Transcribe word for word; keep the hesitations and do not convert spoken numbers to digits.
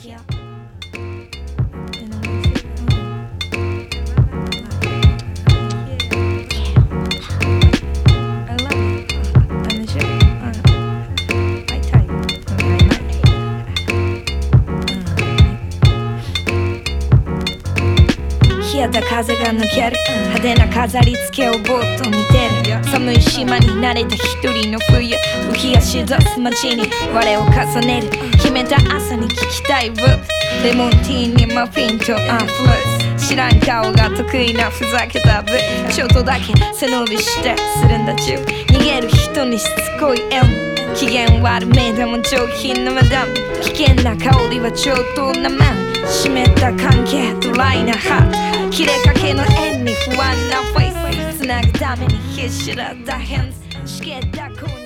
よ。冷えた風が抜ける派手な飾り付けをぼーっと見てる。寒い島に慣れた一人の冬、浮き足立つ街に我を重ねる。決めた朝に聞きたいブーレモンティーにマフィンとアンフルーツ。知らん顔が得意なふざけたブちょっとだけ背伸びしてするんだ中。逃げる人にしつこい M、 機嫌悪めでも上品なマダム。危険な香りは上等なマン。湿った関係ドライなハート、切れかけの円に不安なフェイスつなぐために必死だったヘンズ。しけった声